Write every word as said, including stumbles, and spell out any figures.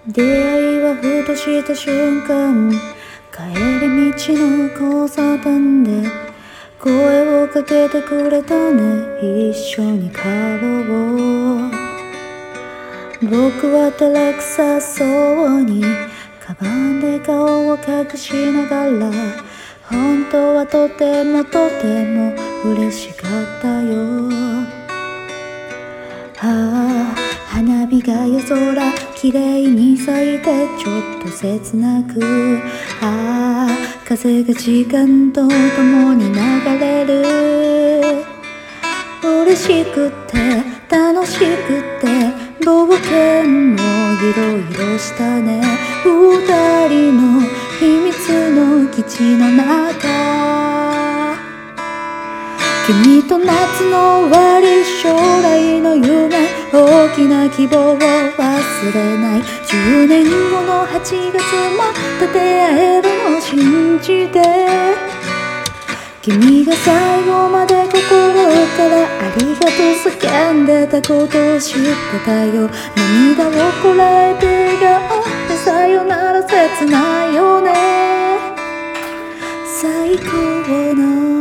出会いはふとした瞬間、帰り道の交差点で声をかけてくれたね。一緒に帰ろう。僕は照れくさそうにカバンで顔を隠しながら、本当はとてもとても嬉しかったよ。ああ、花火が夜空きれいに咲いてちょっと切なく、ああ、風が時間とともに流れる。嬉しくて楽しくて冒険もいろいろしたね。二人の秘密の基地の中、君と夏の終わり、将来の夢、大きな希望を忘れない。十年後のはちがつも立て会えるのを信じて、君が最後まで心からありがとう叫んでたことを知ってたよ。涙をこらえて笑顔でさよなら切ないよね。最高の